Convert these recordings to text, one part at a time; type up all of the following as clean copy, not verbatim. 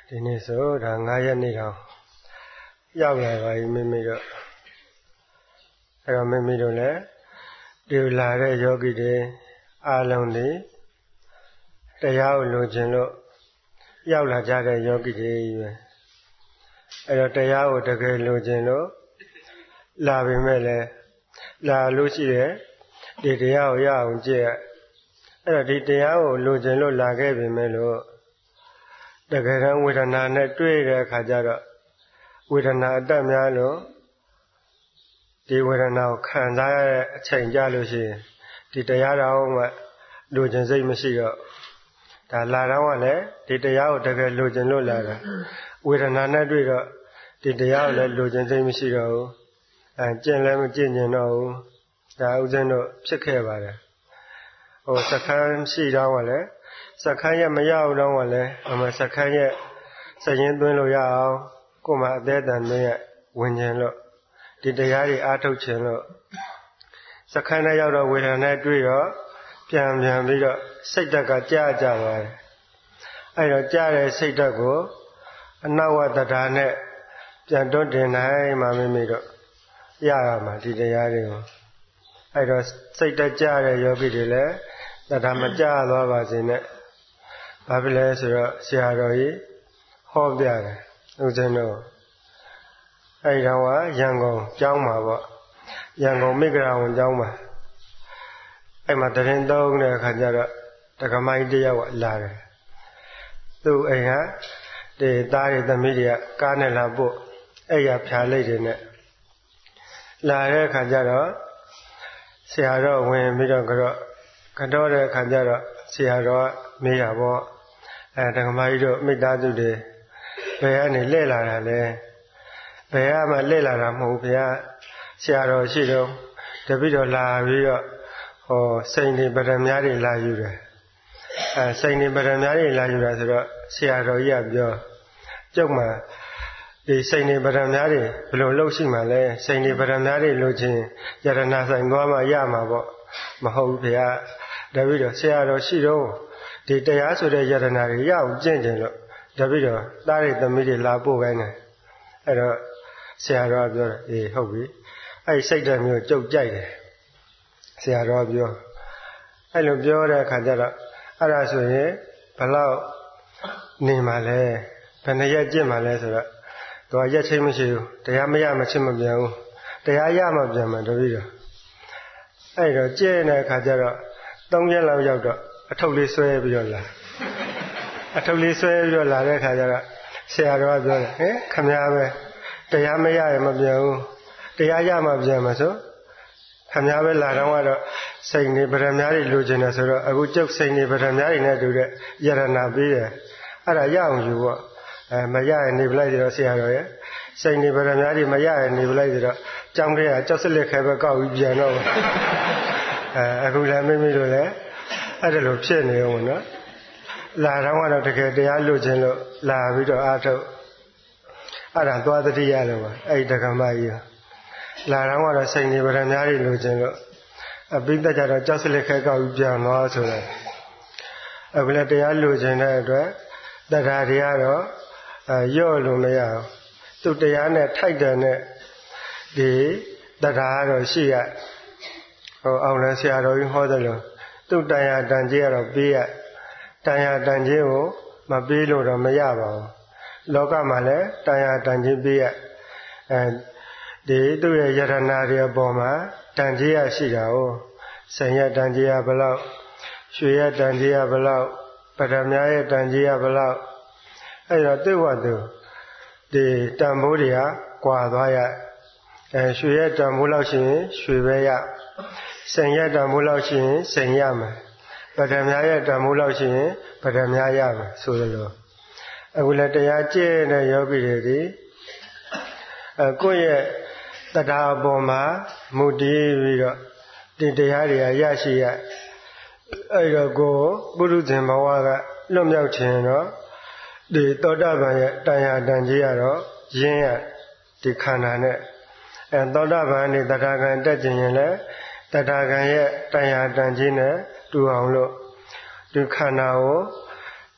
ဒီနေ့ဆိုဒါ9ရက်နေ့တောင်ရောက်လာပါပြီမိမိတို့အဲ့တော့မိမိတို့လည်းဒီလာတဲ့ယောဂီတွေအားလုံးဒီတရားကိုလိုချင်လို့ရောက်လာကြတဲ့ယောဂီတွေပဲအဲ့တော့တရားကိုတကယ်လိုချင်လို့လာပြီမဲ့လည်းလာလို့ရှိရဲ့ဒီတရားကိုရအောင်ကြည့်ရအဲ့တော့ဒီတရားကိုလိုချင်လို့လာခဲ့ပြီမဲ့လို့တကယ်တမ်းဝေဒနာနဲ့တွေ့တဲ့အခါကျတော့ဝေဒနာအတက်များလို့ဒီဝေဒနာကိုခံစားရတဲ့အချိန်ကြလို့ရှိရင်ဒီတရားတော်မှလိုချင်စိတ်မရှိတော့ဒါလာတော့ကလည်းဒီတရားကိုတကယ်လိုချင်လို့လာတာဝေဒနာနဲ့တွေ့တော့ဒီတရားကိုလည်းလိုချင်စိတ်မရှိတော့ဘူးကျင့်လည်းမကျင့်ကျင်တော့ဘူးဒါဥစဉ်တို့ဖြစ်ခဲ့ပါတယ်စခန်းရှိတော့ကလည်းစခန်းရဲ့မရအောင်တော့ကလည်းစခန်းရဲ့စရင်သွင်းလို့ရအောင်ကိုယ်မှာအသေးအတန်နဲ့ဝင်ခြင်းလို့ဒီတရားတွေအားထုတ်ခြင်းလို့စခန်းထဲရောက်တော့ဝေဒနာနဲ့တွေ့တော့ပြန်ပြီးတော့စိတ်ဓာတ်ကကြာကြပါတယ်အဲ့တော့ကြာတဲ့စိတ်ဓာတ်ကိုအနဝတ္တတာနဲ့ပြန်တွန်းတင်နိုင်မှမိတို့ရရမှာဒီတရားတွေကိုအဲ့တော့စိတ်ဓာတ်ကြာတဲ့ယောဂီတွေလည်းတရားမကြာသွားပါစေနဲ့ဘာဖြစ်လဲဆိုတော့ဆရာတော်ကြီးဟောပြတယ်ဦးဇင်းတို့အဲ့တော့ရန်ကုန်ကျောင်းမှာပေါ့ရန်ကုန်မိဂရာဝန်ကျောင်းမှာအဲ့မှာတရင်သုံးတဲ့အခါကျတော့တက္ကမကြီးတယောက်လာတယ်သူ့အိမ်ဟာဒီသားတွေသမီးတွေကကားနဲ့လာပို့အဲ့ရဖြာလိုက်တယ်နဲ့လာတဲ့အခါကျတော့ဆရာတော်ဝင်ပြီးတော့ကတော့တဲ့အခါကျတော့ဆရာတော်မေးတာပေါ့တက္ကမကြီးတို့မိသားစုတွေဘယ်ကနေလှည့်လာတာလဲဘယ်ကမှလှည့်လာတာမဟုတ်ဘူးဗျာဆရာတော်ရှိတော့တပည့်တော်လာပြီးတော့စိန်တွေပဒံများတွေလာယူတယ်စိန်တွေပဒံများတွေလာယူတာဆိုတော့ဆရာတော်ကြီးကပြောကျုပ်မှာဒီစိန်တွေပဒံများတွေဘယ်လိုလုပ်ရှိမှလဲစိန်တွေပဒံများတွေလို့ချင်းယရနာဆိုင်သွားမှရမှာပေါ့မဟုတ်ဘူးဗျာတပည့်တော်ဆရာတော်ရှိတော့ဒီတရားဆိုတဲ့ယရနာတွေရအောင်ကျင့်ကြလို့တပည့်တော်သားတွေသမီးတွေလာပို့ခိုင်းတယ်အဲ့တော့ဆရာတော်ကပြောတယ်အေးဟုတ်ပြီအဲ့စိတ်ဓာတ်မျိုးကြုတ်ကြိုက်တယ်ဆရာတော်ပြောအဲ့လိုပြောတဲ့အခါကျတော့အဲ့ဒါဆိုရင်ဘယ်လောက်နေမှလဲဘယ်နှရက်ကျင့်မှလဲဆိုတော့သူကရက်ချင်းမရှိဘူးတရားမရမချင်းမပြန်ဘူးတရားရမှပြန်မှာတပည့်တော်အဲ့တော့ကျင့်တဲ့အခါကျတော့3ရက်လောက်ရောက်တော့အထုပ်လေးဆွဲပြီးတော့လာအထုပ်လေးဆွဲပြီးတော့လာတဲ့အခါကျတော့ဆရာတော်ကပြောတယ်ဟင်ခမည်းပဲတရားမရရင်မပြန်ဘူးတရားရမှပြန်မှာဆိုခမည်းပဲလာတော့ကတော့စိတ်နေပဒံများတွေလိုချင်တယ်ဆိုတော့အခုကျုပ်စိတ်နေပဒံများတွေနဲ့တူတဲ့ယရနာပေးတယ်အဲ့ဒါရအောင်ယူပေါ့မရရင်နေပလိုက်တော့ဆရာတော်ရဲ့စိတ်နေပဒံများတွေမရရင်နေပလိုက်တော့ကြောင်းတဲ့ကကြောက်စလက်ခဲပဲကောက်ပြီးပြန်တော့အခုလည်းမိတို့လည်းအဲ့ဒါလိုဖြစ်နေအောင်နော်လာတော့ကတော့တကယ်တရားလိုချင်လို့လာပြီးတော့အားထုတ်အဲ့ဒါသွားတတိရတယ်ပါအဲ့ဒီတက္ကမကြီးလာတော့ကတော့စိတ်နေပဒံများတွေလိုချင်လို့အပိသက်ကြတော့ကြောက်စလက်ခဲကောက်ပြီးပြန်သွားဆိုတော့အခုလည်းတရားလိုချင်တဲ့အတွက်တရားတွေကတော့ရော့လို့မရဘူးသူတရားနဲ့ထိုက်တယ်နဲ့ဒီတရားကတော့ရှိရအောင်လဲဆရာတော်ကြီးဟောတယ်လို့သူတန်ရာတန်ကြီးကတော့ပေးရတန်ရာတန်ကြီးကိုမပေးလို့တော့မရပါဘူးလောကမှာလည်းတန်ရာတန်ကြီးပေးရဒီသူ့ရဲ့ယရနာတွေအပေါ်မှာတန်ကြီးရရှိတာ哦ဆံရတန်ကြီးရဘလောက်ရွှေရတန်ကြီးရဘလောက်ပဒံများရဲ့တန်ကြီးရဘလောက်အဲ့တော့သူ့ဝတ္တုဒီတန်ဖိုးတွေကကွာသွားရရွှေရတန်ဖိုးလောက်ရှိရင်ရွှေပဲရဆံရတန်ဖိုးလောက်ရှိရင်ဆံရမယ်ပဒံများရဲ့တန်ဖိုးလောက်ရှိရင်ပဒံများရမယ်ဆိုလိုအခုလည်းတရားကျင့်တဲ့ယောဂီတွေဒီကိုယ့်ရဲ့တရားအပေါ်မှာမူတည်ပြီးတော့ဒီတရားတွေရရှိရအဲ့တော့ကိုပုရုဇဉ်ဘဝကလွတ်မြောက်ခြင်းတော့ဒီသောတာပန်ရဲ့တန်ရာတန်ကြီးရတော့ရင်းရဒီခန္ဓာနဲ့သောတာပန်နဲ့တထာဂံတက်ခြင်းရင်လည်းတထာဂံရဲ့တန်ရာတန်ကြီးနဲ့တူအောင်လို့ဒီခန္ဓာကို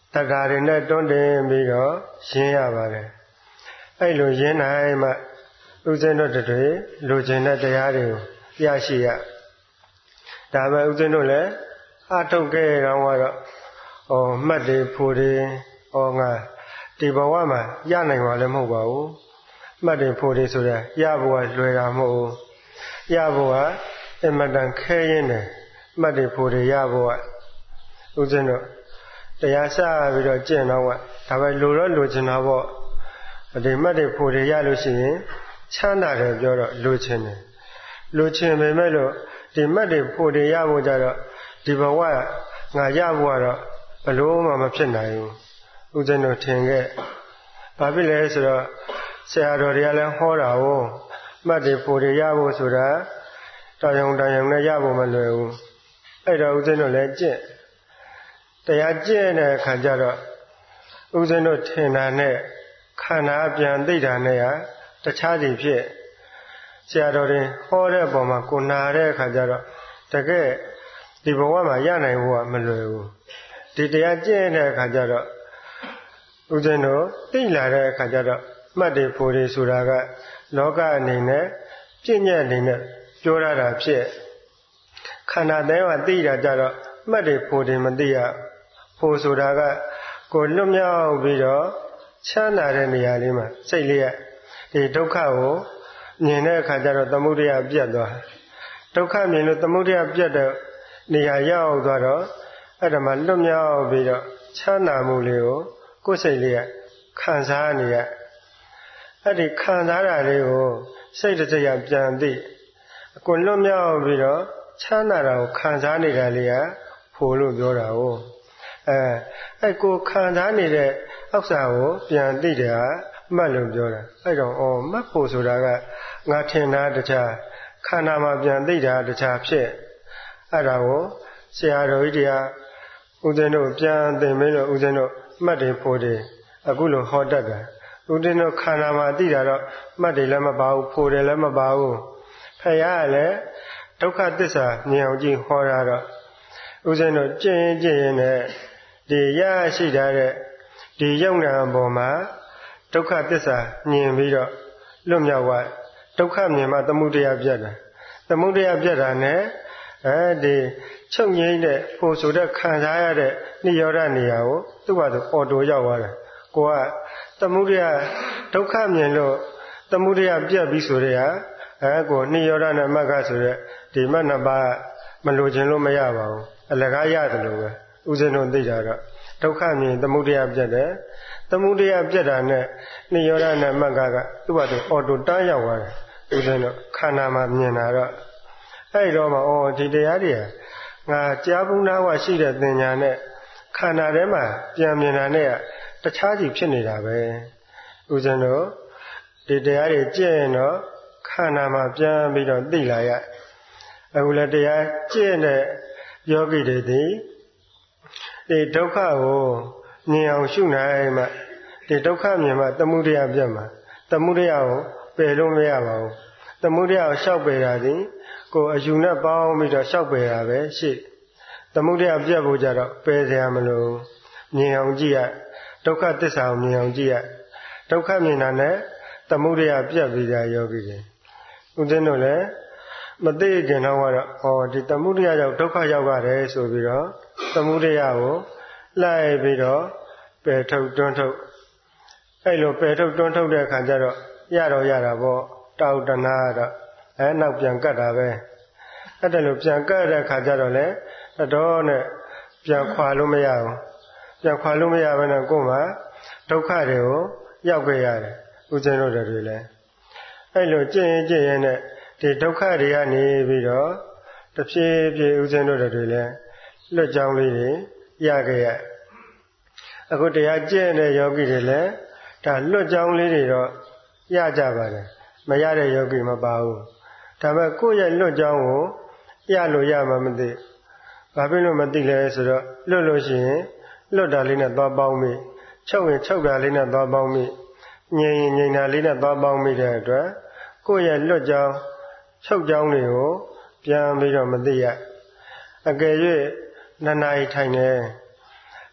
တက္ကာတွေနဲ့တွန်းတင်ပြီးတော့ရင်းရပါတယ်အဲ့လိုရင်းနိုင်မှဦးဇင်းတို့တွေလိုချင်တဲ့တရားတွေကိုရရှိရဒါပဲဦးဇင်းတို့လည်းအထုတ်ခဲ့တော့ကတော့မှတ်တွေဖို့တွေငါဒီဘဝမှာရနိုင်မှာလည်းမဟုတ်ပါဘူးမှတ်တွေဖို့တွေဆိုတာရဖို့ကလွယ်တာမဟုတ်ဘူးရဖို့ကအင်မတန်ခဲရင်းတယ်မှတ်တွေဖို့တွေရဖို့ကဦးဇင်းတို့တရားစပြီးတော့ကျင့်တော့ဒါပဲလိုချင်တာပေါ့ဒီမှတ်တွေဖို့တွေရလို့ရှိရင်ချမ်းသာတယ်ပြောတော့လိုချင်တယ်လိုချင်ပေမဲ့လို့ဒီမှတ်တွေဖို့တွေရဖို့ကြတော့ဒီဘဝငါရဖို့ကတော့ဘလို့မှမဖြစ်နိုင်ဘူးဦးဇင်းတို့ထင်ခဲ့ဘာဖြစ်လဲဆိုတော့ဆရာတော်တွေကလည်းဟောတာကိုမှတ်တွေဖို့တွေရဖို့ဆိုတာတောင်ယုံနဲ့ရဖို့မလွယ်ဘူးအဲ့တော့ဦးဇင်းတို့လည်းကျင့်တရားကျင့်တဲ့အခါကျတော့ဦးဇင်းတို့ထင်တာနဲ့ခန္ဓာပြန်သိတာနဲ့တခြားစီဖြစ်ဆရာတော်တွေဟောတဲ့ပုံမှာကိုနာတဲ့အခါကျတော့တကယ်ဒီဘဝမှာရနိုင်ဖို့ကမလွယ်ဘူးဒီတရားကျင့်တဲ့အခါကျတော့ဦးဇင်းတို့သိလာတဲ့အခါကျတော့မှတ်တွေဖို့တွေဆိုတာကလောကအနေနဲ့ပြည့်ညက်အနေနဲ့ပြောရတာဖြစ်ခန္ဓာတိုင်းမှာသိတာကြတော့မှတ်တွေဖို့တွေမသိရဖို့ဆိုတာကကိုလွတ်မြောက်ပြီးတော့ချမ်းသာတဲ့နေရာလေးမှာစိတ်လေးဒီဒုက္ခကိုမြင်တဲ့အခါကျတော့သမုဒယပြတ်သွားဒုက္ခမြင်လို့သမုဒယပြတ်တဲ့နေရာရောက်သွားတော့အဲ့ဒါမှလွတ်မြောက်ပြီးတော့ချမ်းသာမှုလေးကိုကိုယ်စိတ်လေးခံစားနေရအဲ့ဒီခံစားတာလေးကိုစိတ်တစ်စိတ်ပြန်သိကိုလွတ်မြောက်ပြီးတော့ချမ်းသာတာကိုခံစားနေတာလေးဖို့လို့ပြောတာ哦အဲ့ကိုခံစားနေတဲ့အောက်စာကိုပြန်သိတယ်မှတ်လို့ပြောတာအဲ့တော့မှတ်ဖို့ဆိုတာကငါထင်တာတခြားခန္ဓာမှာပြန်သိတာတခြားဖြစ်အဲ့ဒါကိုဆရာတော်ကြီးတရားဦးဇင်းတို့ပြန်သင်မင်းလို့ဦးဇင်းတို့မှတ်တယ်ဖို့တယ်အခုလိုဟောတတ်တာဦးဇင်းတို့ခန္ဓာမှာသိတာတော့မှတ်တယ်လည်းမပါဘူးဖို့တယ်လည်းမပါဘူးဖယားကလည်းဒုက္ခသစ္စာမြင်အောင်ကြည့်ဟောတာတော့ဦးဇင်းတို့ကျင့်ရင်နဲ့ဒီရရှိထားတဲ့ဒီယုံနာပေါ်မှာဒုက္ခသစ္စာမြင်ပြီးတော့လွတ်မြောက်သွားဒုက္ခမြင်မှသမုဒယပြတ်တာသမုဒယပြတ်တာနဲ့ဒီချုပ်ငိမ့်တဲ့ဖို့ဆိုတဲ့ခံစားရတဲ့နိရောဓနေရာကိုသူ့ဘာသူအော်တိုရောက်သွားတယ်ကိုကသမုဒယဒုက္ခမြင်လို့သမုဒယပြတ်ပြီးဆိုတဲ့ကိုနိရောဓနဲ့မဂ္ဂဆိုတဲ့ဒီမနှစ်ပါးမလိုချင်လို့မရပါဘူးအလကားရတယ်လို့ပဲဥစဉ်တို့သိတာတော့ဒုက္ခမြင်သမုဒယပြတ်တယ်သမုဒယပြတ်တာနဲ့နိရောဓနဲ့မဂ္ဂကသူ့ဘာသူအော်တိုတန်းရောက်သွားတယ်ဥစဉ်တို့ခန္ဓာမှာမြင်တာတော့အဲ့တော့မှဒီတရားတွေငါကြားဘူးနာဝရှိတဲ့သင်ညာနဲ့ခန္ဓာထဲမှာပြန်မြင်တာနဲ့တခြားစီဖြစ်နေတာပဲဥစဉ်တို့ဒီတရားတွေကျင့်ရင်တော့ခန္ဓာမှာပြန်ပြီးတော့သိလာရအခုလည်းတရားကျင့်တဲ့ယောဂီတွေဒီဒုက္ခကိုမြင်အောင်ရှုနိုင်မှဒီဒုက္ခမြင်မှသမုဒယပြတ်မှာသမုဒယကိုပယ်လို့မရပါဘူးသမုဒယကိုလျှောက်ပယ်တာဒီကိုအယူနဲ့ပေါင်းပြီးတော့လျှောက်ပယ်တာပဲရှိသမုဒယပြတ်ဖို့ကြတော့ပယ်စရာမလိုမြင်အောင်ကြည့်ရဒုက္ခသစ္စာကိုမြင်အောင်ကြည့်ရဒုက္ခမြင်တာနဲ့သမုဒယပြတ်ပြီးတာယောဂီတွေဥစဉ်တို့လည်းမသိကြတော့ဒီသမုဒယရောက်ဒုက္ခရောက်ရတယ်ဆိုပြီးတော့သမုဒယကိုလိုက်ပြီးတော့ပယ်ထုတ်တွန်းထုတ်အဲ့လိုပယ်ထုတ်တွန်းထုတ်တဲ့အခါကျတော့ရတာပေါ့တောက်တနာတော့နောက်ပြန်ကတ်တာပဲအဲ့ဒါလို့ပြန်ကတ်တဲ့အခါကျတော့လေတော့နဲ့ပြန်ခွာလို့မရဘူးပြန်ခွာလို့မရဘဲနဲ့ကိုယ်မှာဒုက္ခတွေကိုရောက်ခဲ့ရတယ်ဥစဉ်တို့တွေလည်းအဲ့လိုကျင့်ရင်နဲ့ဒီဒုက္ခတွေကနေပြီးတော့တဖြည်းဖြည်းဥစဉ်တို့တွေလည်းလွတ်ကြောင်းလေးတွေရခဲ့ရအခုတရားကျင့်တဲ့ယောဂီတွေလည်းဒါလွတ်ကြောင်းလေးတွေတော့ရကြပါတယ်မရတဲ့ယောဂီမပါဘူးဒါပေမဲ့ကိုယ့်ရဲ့လွတ်ကြောင်းကိုရလို့ရမှမသိဘာဖြစ်လို့မသိလဲဆိုတော့လွတ်လို့ရှိရင်လွတ်တာလေးနဲ့သွားပေါင်းမိချုပ်ရင်ချုပ်တာလေးနဲ့သွားပေါင်းမိငြိမ်ရင်ငြိမ်တာလေးနဲ့သွားပေါင်းမိတဲ့အတွက်ကိုယ့်ရဲ့လွတ်ကြောင်းချုပ်ကြောင်းတွေကိုပြန်ပြီးတော့မသိရအကယ်၍နှစ်နာရီထိုင်နေ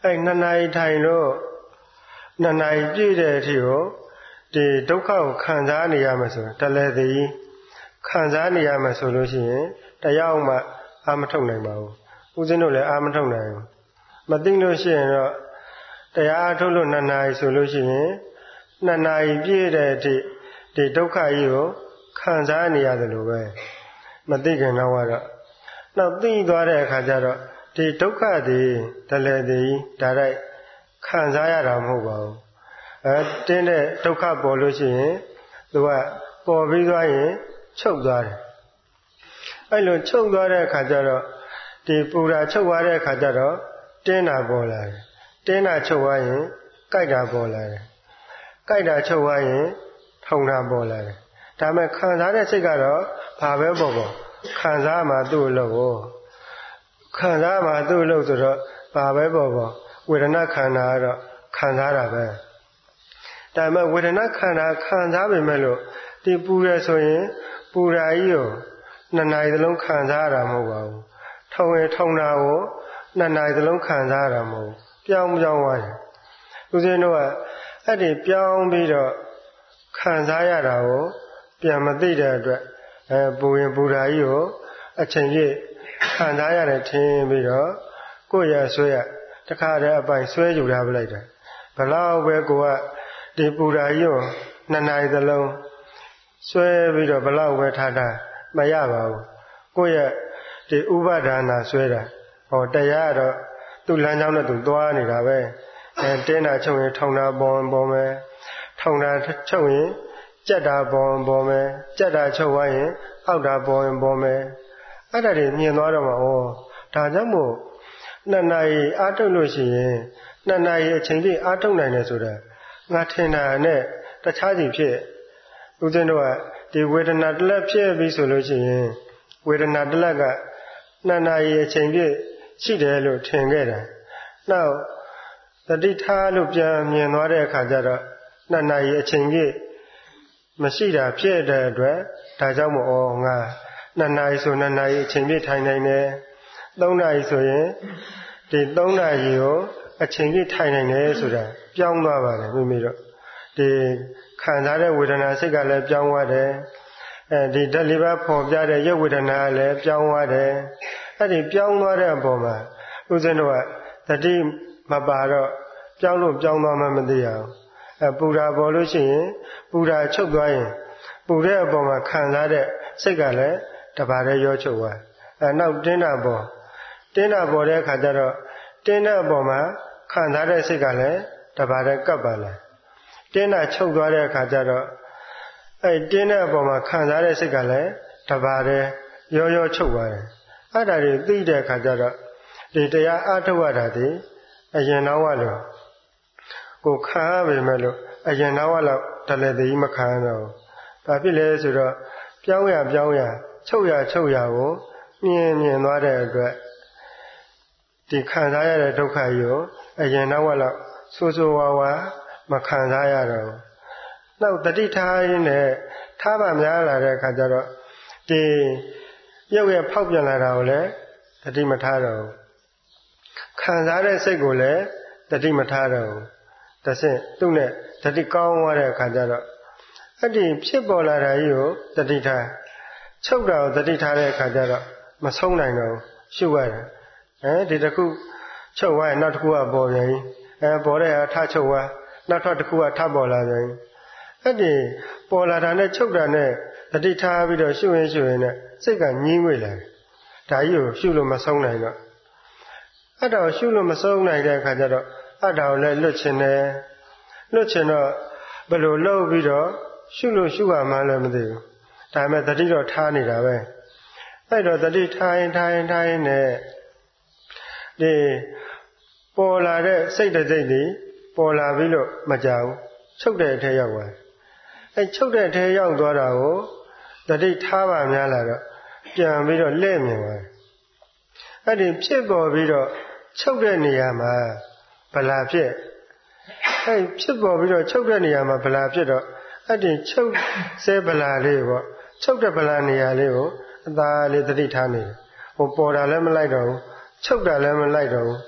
အဲ့2 နာရီထိုင်လို့2 နာရီပြည့်တဲ့အထိကိုဒီဒုက္ခကိုခံစားနေရမှာဆိုတလဲသည်ခံစားနေရမှာဆိုလို့ရှိရင်တရားမှအာမထုတ်နိုင်ပါဘူးဦးဇင်းတို့လည်းအာမထုတ်နိုင်ဘူးမသိလို့ရှိရင်တော့တရားထုတ်လို့2 နာရီဆိုလို့ရှိရင်2 နာရီပြည့်တဲ့အထိဒီဒုက္ခကြီးကိုခံစားနေရတယ်လို့ပဲမသိခင်တော့နောက်သိသွားတဲ့အခါကျတော့ဒီဒုက္ခသည်တလဲသည်ဒါလိုက်ခံစားရတာမဟုတ်ပါဘူးတင်းတဲ့ဒုက္ခပေါ်လို့ရှိရင်သူကပေါ်ပြီးသွားရင်ချုပ်သွားတယ်အဲ့လိုချုပ်သွားတဲ့အခါကျတော့ဒီပူတာချုပ်သွားတဲ့အခါကျတော့တင်းတာပေါ်လာတယ်တင်းတာချုပ်သွားရင်ကြိုက်တာပေါ်လာတယ်ကြိုက်တာချုပ်သွားရင်ထုံတာပေါ်လာတယ်ဒါမဲ့ခံစားတဲ့စိတ်ကတော့ဘာပဲပေါ်ခံစားမှသူ့အလုပ်ကိုခံစားမှသူ့အလုပ်ဆိုတော့ဘာပဲပေါ်ဝေဒနာခန္ဓာကတော့ခံစားတာပဲဒါမဲ့ဝေဒနာခန္ဓာခံစားပေမဲ့လို့ဒီပူရဆိုရင်ပူရာကြီးကို2 နာရီသလုံးခံစားရတာမဟုတ်ပါဘူးထုံရင်ထုံတာကို2 နာရီသလုံးခံစားရတာမဟုတ်ပြောင်းသွားတယ်ဦးဇင်းတို့ကအဲ့ဒီပြောင်းပြီးတော့ခံစားရတာကိုပြန်မသိတဲ့အတွက်ပူရင်ပူရာကြီးကိုအချိန်ကြီးခံစားရတယ်ထင်ပြီးတော့ကိုယ့်ရဆွဲရတခါတည်းအပိုင်ဆွဲယူထားပလိုက်တယ်ဘလောက်ပဲကိုကဒီပူရာကြီးကို2 နာရီသလုံးဆွဲပြီးတော့ဘလောက်ပဲထားမရပါဘူးကိုယ့်ရဲ့ဒီဥပါဒါနာဆွဲတာတရားတော့သူ့လမ်းကြောင်းနဲ့သူသွားနေတာပဲတင်းတာချုပ်ရင်ထုံတာပေါ်မယ်ထုံတာချုပ်ရင်ကြက်တာပေါ်မယ်ကြက်တာချုပ်သွားရင်အောက်တာပေါ်မယ်အဲ့ဒါတွေမြင်သွားတော့မှဒါကြောင့်မို့2 နာရီအားထုတ်လို့ရှိရင်2 နာရီအချိန်ပြည့်အားထုတ်နိုင်တယ်ဆိုတာငါထင်တာနဲ့တခြားစီဖြစ်ဦးဇင်းတို့ကဒီဝေဒနာတစ်လက်ဖြစ်ပြီးဆိုလို့ရှိရင်ဝေဒနာတစ်လက်က2 နာရီအချိန်ပြည့်ရှိတယ်လို့ထင်ခဲ့တယ်နောက်တတိထားလို့ပြန်မြင်သွားတဲ့အခါကျတော့2 နာရီအချိန်ပြည့်မရှိတာဖြစ်တဲ့အတွက်ဒါကြောင့်မို့ငါ2 နာရီဆို2 နာရီအချိန်ပြည့်ထိုင်နိုင်တယ်3 နာရီဆိုရင်ဒီ3 နာရီကိုအချိန်ပြည့်ထိုင်နိုင်တယ်ဆိုတာပြောင်းသွားပါတယ်မိတို့ဒီခံစားတဲ့ဝေဒနာစိတ်ကလည်းပြောင်းသွားတယ်ဒီဓာတ်လေးပါးပေါ်ပြတဲ့ရုပ်ဝေဒနာလည်းပြောင်းသွားတယ်အဲ့ဒီပြောင်းသွားတဲ့အပေါ်မှာဦးဇင်းတို့ကတတိမပါတော့ပြောင်းလို့ပြောင်းသွားမှမသိရဘူးပူတာပေါ်လို့ရှိရင်ပူတာချုပ်သွားရင်ပူတဲ့အပေါ်မှာခံစားတဲ့စိတ်ကလည်းတပါးတည်းရောချုပ်သွားနောက်တင်းတာပေါ်တဲ့အခါကျတော့တင်းတဲ့အပေါ်မှာခံစားတဲ့စိတ်ကလည်းတပါးတည်းကပ်ပါလာတင်းတာချုပ်သွားတဲ့အခါကျတော့အဲ့တင်းတဲ့အပေါ်မှာခံစားတဲ့စိတ်ကလည်းတပါးတည်းရောချုပ်သွားတယ်အဲ့ဒါတွေသိတဲ့အခါကျတော့ဒီတရားအထုတ်ရတာဒီအရင်တော့လို့ကိုခံရပေမဲ့လို့အရင်တော့လောက်တလည်းတည်းမခံရတော့ဘူးဘာဖြစ်လဲဆိုတော့ပြောင်းရချုပ်ရကိုမြင်သွားတဲ့အတွက်ဒီခံစားရတဲ့ဒုက္ခကြီးကိုအရင်တော့လောက်ဆိုးဝါးမခံစားရတော့ဘူးနောက်တတိထားရင်းနဲ့ထားပါများလာတဲ့အခါကျတော့ဒီရုပ်ရဖောက်ပြန်လာတာကိုလည်းတတိမထားတော့ဘူးခံစားတဲ့စိတ်ကိုလည်းတတိမထားတော့ဘူးတဆင့်သူ့နဲ့တတိကောင်းသွားတဲ့အခါကျတော့အဲ့ဒီဖြစ်ပေါ်လာတာကြီးကိုတတိထားချုပ်တာကိုတတိထားတဲ့အခါကျတော့မဆုံးနိုင်တော့ဘူးရှုရတယ်ဒီတစ်ခုချုပ်သွားရင်နောက်တစ်ခုကပေါ်ပြန်ပေါ်တဲ့အခါထချုပ်သွားနောက်ထပ်တစ်ခုကထပေါ်လာပြန်အဲ့ဒီပေါ်လာတာနဲ့ချုပ်တာနဲ့တတိထားပြီးတော့ရှုရင်နဲ့စိတ်ကညှင်းငွေလာတယ်ဒါကြီးကိုရှုလို့မဆုံးနိုင်တော့အဲ့ဒါကိုရှုလို့မဆုံးနိုင်တဲ့အခါကျတော့အဲ့ဒါကိုလည်းလွတ်ချင်တယ်လွတ်ချင်တော့ဘယ်လိုလုပ်ပြီးတော့ရှုလို့ရှုရမှန်းလည်းမသိဘူးဒါပေမဲ့တတိတော့ထားနေတာပဲအဲ့တော့တတိထားရင်နဲ့ဒီပေါ်လာတဲ့စိတ်တစ်စိတ်ဒီပေါ်လာပြီးလို့မကြောက်ချုပ်တဲ့အထဲရောက်သွားအဲ့ချုပ်တဲ့အထဲရောက်သွားတာကိုတတိထားပါများလာတော့ပြန်ပြီးတော့လဲ့မြင်သွားအဲ့ဒီဖြစ်ပေါ်ပြီးတော့ချုပ်တဲ့နေရာမှာဗလာဖြစ်အဲ့ဖြစ်ပေါ်ပြီးတော့ချုပ်တဲ့နေရာမှာဗလာဖြစ်တော့အဲ့ဒီချုပ်ဆဲဗလာလေးပေါ့ချုပ်တဲ့ဗလာနေရာလေးကိုအသာလေးတတိထားနေတယ်ဟိုပေါ်တာလည်းမလိုက်တော့ဘူးချုပ်တာလည်းမလိုက်တော့ဘူး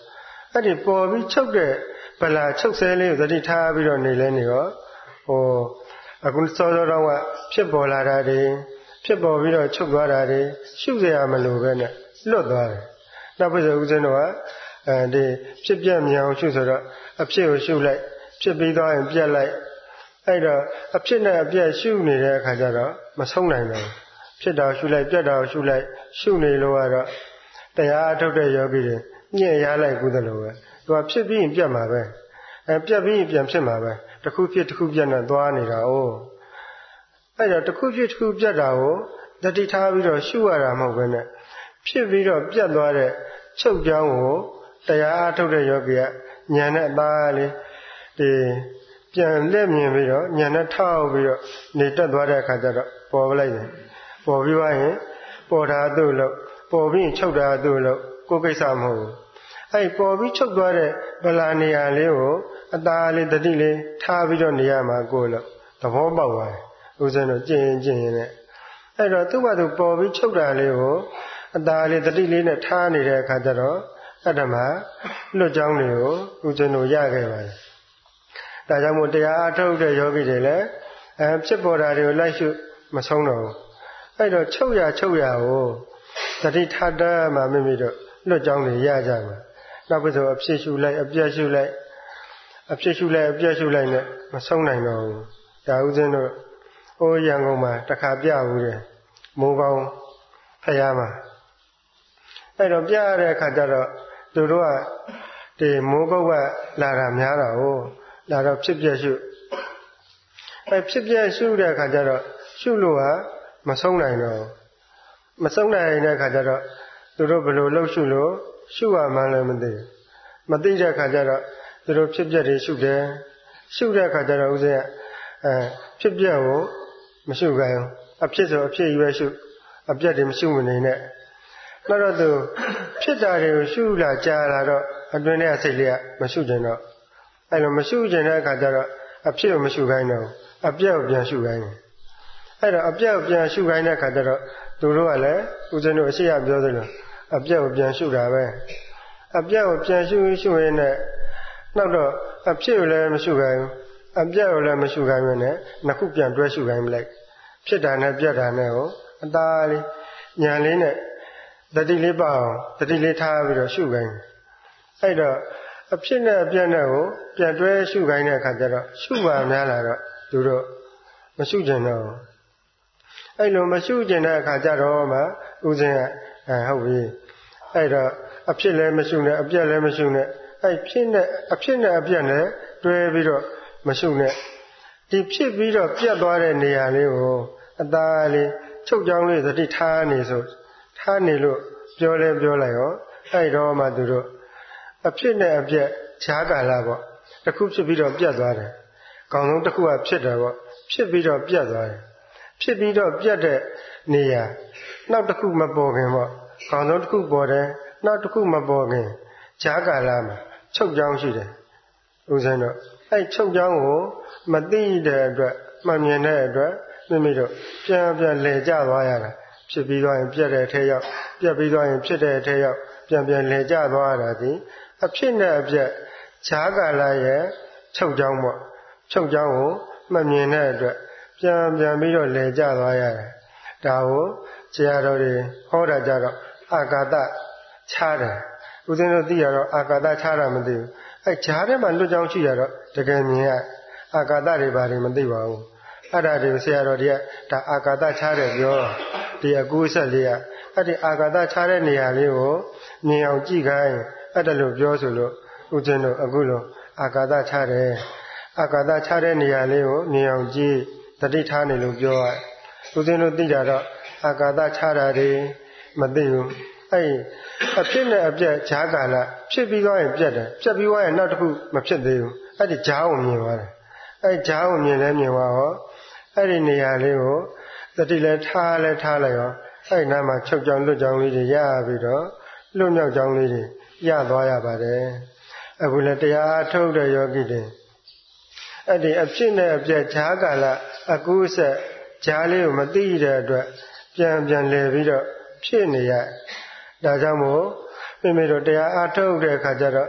အဲ့ဒီပေါ်ပြီးချုပ်တဲ့ဗလာချုပ်ဆဲလေးကိုသတိထားပြီးတော့နေလဲနေရောအခုစောစောတော့ကဖြစ်ပေါ်လာတာတွေဖြစ်ပေါ်ပြီးတော့ချုပ်သွားတာတွေရှုစရာမလိုပဲနဲ့လွတ်သွားတယ်နောက်ပြီးဆိုဦးဇင်းတို့ကဒီဖြစ်ပြမြောင်ရှုဆိုတော့အဖြစ်ကိုရှုလိုက်ဖြစ်ပြီးသွားရင်ပြတ်လိုက်အဲ့တော့အဖြစ်နဲ့အပြတ်ရှုနေတဲ့အခါကျတော့မဆုံးနိုင်တော့ဖြစ်တာရှုလိုက်ပြတ်တာရှုလိုက်ရှုနေလို့ကတော့တရားအထုတ်တဲ့ယောဂီတွေညှက်ရလိုက်ကူးတယ်လို့ပဲသူကဖြစ်ပြီးရင်ပြတ်မှာပဲပြတ်ပြီးရင်ပြန်ဖြစ်မှာပဲတစ်ခုဖြစ်တစ်ခုပြတ်နဲ့သွားနေတာ哦အဲ့တော့တစ်ခုဖြစ်တစ်ခုပြတ်တာကိုတတိထားပြီးတော့ရှုရတာမဟုတ်ဘဲနဲ့ဖြစ်ပြီးတော့ပြတ်သွားတဲ့ချုပ်ကြောင်းကိုတရားအထုတ်တဲ့ယောဂီကဉာဏ်နဲ့အသားလေးဒီပြန်လက်မြင်ပြီးတော့ဉာဏ်နဲ့ထောက်ပြီးတော့နေတက်သွားတဲ့အခါကျတော့ပေါ်လိုက်တယ်ပေါ်ပြီးသွားရင်ပေါ်တာသူ့လို့ပေါ်ပြီးချုပ်တာသူ့လို့ကိုယ်ကိစ္စမဟုတ်ဘူးအဲ့ပေါ်ပြီးချုပ်သွားတဲ့ဗလာနေရာလေးကိုအသားလေးတတိလေးထားပြီးတော့နေရမှာကိုယ်လို့သဘောပေါက်သွားတယ်ဦးဇင်းတို့ကျင့်ရင်နဲ့အဲ့တော့သူ့ဘာသူပေါ်ပြီးချုပ်တာလေးကိုအသားလေးတတိလေးနဲ့ထားနေတဲ့အခါကျတော့အဲ့ဒါမှလွတ်ကြောင်းတွေကိုဦးဇင်းတို့ရခဲ့ပါတယ်ဒါကြောင့်မို့တရားအထုတ်တဲ့ယောဂီတွေလည်းဖြစ်ပေါ်တာတွေကိုလိုက်ရှုမဆုံးတော့ဘူးအဲ့တော့ချုပ်ရကိုတတိထားတတ်မှမိမိတို့လွတ်ကြောင်းတွေရကြမှာနောက်ပြီးဆိုအဖြစ်ရှုလိုက်အပြတ်ရှုလိုက်အဖြစ်ရှုလိုက်အပြတ်ရှုလိုက်နဲ့မဆုံးနိုင်တော့ဘူးဒါဦးဇင်းတို့ရန်ကုန်မှာတခါပြဘူးတယ်မိုးကောင်းဖယားမှာအဲ့တော့ပြရတဲ့အခါကျတော့သူတို့ကဒီမိုးကုတ်ကလာတာများတာဟုတ်လာတော့ဖြစ်ပြရှုဖြစ်ပြရှုတဲ့အခါကျတော့ရှုလို့ကမဆုံးနိုင်တော့မဆုံးနိုင်တဲ့အခါကျတော့သူတို့ဘယ်လိုလုပ်ရှုလို့ရှုရမှန်းလည်းမသိတဲ့အခါကျတော့သူတို့ဖြစ်ပြတွေရှုတယ်ရှုတဲ့အခါကျတော့ဦးဇင်းကဖြစ်ပြကိုမရှုခိုင်းအဖြစ်ဆိုအဖြစ်ရွယ်ရှုအပြတ်တွေမရှုမနေနဲ့နောက်တော့သူဖြစ်တာတွေကိုရှုလာကြာလာတော့အတွင်းထဲစိတ်လေးကမရှုကျင်တော့အဲ့လိုမရှုကျင်တဲ့အခါကျတော့အဖြစ်ကိုမရှုခိုင်းတော့အပြတ်ကိုပြန်ရှုခိုင်းတယ်အဲ့တော့အပြတ်ကိုပြန်ရှုခိုင်းတဲ့အခါကျတော့သူတို့ကလည်းဦးဇင်းတို့အရှိရပြောသလိုအပြတ်ကိုပြန်ရှုတာပဲအပြတ်ကိုပြန်ရှုရင်းနဲ့နောက်တော့အဖြစ်ကိုလည်းမရှုခိုင်းအပြတ်ကိုလည်းမရှုခိုင်းမနဲ့နှစ်ခုပြန်တွဲရှုခိုင်းမလိုက်ဖြစ်တာနဲ့ပြတ်တာနဲ့ကိုအသားလေးညာလေးနဲ့တတိလေးပါအောင်တတိလေးထားပြီးတော့ရှုခိုင်းအဲ့တော့အဖြစ်နဲ့အပြတ်နဲ့ကိုပြန်တွဲရှုခိုင်းတဲ့အခါကျတော့ရှုပါများလာတော့သူတို့မရှုကျင်တော့အဲ့လိုမရှုကျင်တဲ့အခါကျတော့မှဦးဇင်းကဟုတ်ပြီအဲ့တော့အဖြစ်လည်းမရှုနဲ့အပြတ်လည်းမရှုနဲ့အဲ့ဖြစ်နဲ့အဖြစ်နဲ့အပြတ်နဲ့တွဲပြီးတော့မရှုနဲ့ဒီဖြစ်ပြီးတော့ပြတ်သွားတဲ့နေရာလေးကိုအသားလေးချုပ်ကြောင်းလေးသတိထားနေဆိုထားနေလို့ပြောလဲပြောလိုက်ရောအဲ့တော့မှသူတို့အဖြစ်နဲ့အပြတ်ခြားကာလပေါ့တစ်ခုဖြစ်ပြီးတော့ပြတ်သွားတယ်ကောင်းဆုံးတစ်ခုကဖြစ်တယ်ပေါ့ဖြစ်ပြီးတော့ပြတ်သွားတယ်ဖြစ်ပြီးတော့ပြတ်တဲ့နေရာနောက်တစ်ခုမပေါ်ခင်ပေါ့ကောင်းဆုံးတစ်ခုပေါ်တယ်နောက်တစ်ခုမပေါ်ခင်ခြားကာလမှာချုပ်ကြောင်းရှိတယ်ဦးဇင်းတို့အဲ့ချုပ်ကြောင်းကိုမသိတဲ့အတွက်မမြင်တဲ့အတွက်မိမိတို့ပြန်လဲကျသွားရတာဖြစ်ပြီးသွားရင်ပြတ်တဲ့အထဲရောက်ပြတ်ပြီးသွားရင်ဖြစ်တဲ့အထဲရောက်ပြန်လဲကျသွားရတာဒီအဖြစ်နဲ့အပြတ်ခြားကာလရဲ့ချုပ်ကြောင်းပေါ့ချုပ်ကြောင်းကိုမမြင်တဲ့အတွက်ပြန်ပြီးတော့လဲကျသွားရတယ်ဒါကိုဆရာတော်တွေဟောတာကြတော့အာကာသခြားတယ်ဦးဇင်းတို့သိရတော့အာကာသခြားတာမသိဘူးအဲခြားထဲမှာလွတ်ကြောင်းရှိရတော့တကယ်မြင်ရအာကာသတွေဘာတွေမသိပါဘူးအဲ့ဒါတွေဆရာတော်တွေကဒါအာကာသခြားတယ်ပြောဒီအကူဆက်လေးကအဲ့ဒီအာကာသခြားတဲ့နေရာလေးကိုမြင်အောင်ကြည့်ခိုင်းအဲ့ဒါလို့ပြောဆိုလို့ဦးဇင်းတို့အခုလိုအာကာသခြားတယ်အာကာသခြားတဲ့နေရာလေးကိုမြင်အောင်ကြည့်တတိထားနေလို့ပြောရဦးဇင်းတို့သိကြတော့အာကာသခြားတာတွေမသိဘူးအဲ့အဖြစ်နဲ့အပြတ်ဈာကာလဖြစ်ပြီးသွားရင်ပြတ်တယ်ပြတ်ပြီးသွားရင်နောက်တစ်ခုမဖြစ်သေးဘူးအဲ့ဒီဈာကိုမြင်သွားတယ်အဲ့ဈာကိုမြင်လဲမြင်သွားရောအဲ့ဒီနေရာလေးကိုတတိလဲထားလိုက်ရောအဲ့နားမှာချုပ်ကြောင်လွတ်ကြောင်လေးတွေရပြီးတော့လွတ်မြောက်ကြောင်လေးတွေရသွားရပါတယ်အခုလည်းတရားထုတ်တဲ့ယောဂီတွေအဲ့ဒီအဖြစ်နဲ့အပြတ်ဈာကာလအကူးဆက်ဈာလေးကိုမသိတဲ့အတွက်ပြန်လဲပြီးတော့ဖြစ်နေရဒါကြောင့်မို့မိမိတို့တရားအားထုတ်တဲ့အခါကျတော့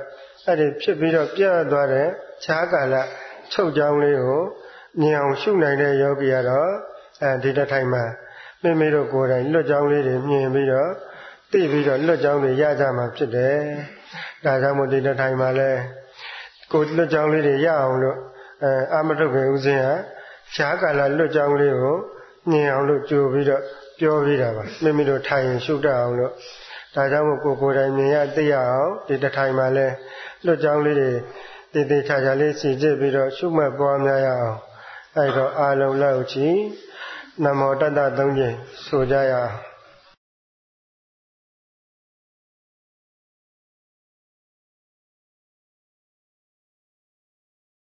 အဲ့ဒီဖြစ်ပြီးတော့ပြတ်သွားတဲ့ခြားကာလချုပ်ကြောင်းလေးကိုမြင်အောင်ရှုနိုင်တဲ့ယောဂီကတော့ဒီတစ်ထိုင်မှာမိမိတို့ကိုယ်တိုင်လွတ်ကြောင်းလေးတွေမြင်ပြီးတော့သိပြီးတော့လွတ်ကြောင်းတွေရကြမှာဖြစ်တယ်။ဒါကြောင့်မို့ဒီတစ်ထိုင်မှာလဲကိုယ်လွတ်ကြောင်းလေးတွေရအောင်လို့အာမထုပ်ခင်ဦးဇင်းဟာခြားကာလလွတ်ကြောင်းလေးကိုမြင်အောင်လို့ကြိုပြီးတော့ပြောပြီးတာပါမိမိတို့ထိုင်ရင်ရှုတတ်အောင်လို့ဒါကြောင့်မို့ကိုယ်တိုင်မြင်ရသိရအောင်ဒီတစ်ထိုင်မှာလဲလွတ်ကြောင်းလေးတွေတည်တည်ချာချာလေးစီကျစ်ပြီးတော့ရှုမှတ်ပွားများရအောင်အဲ့တော့အာလုံးလောက်ချီနမောတတ္တ 3 ကြိမ်ဆိုကြရအောင်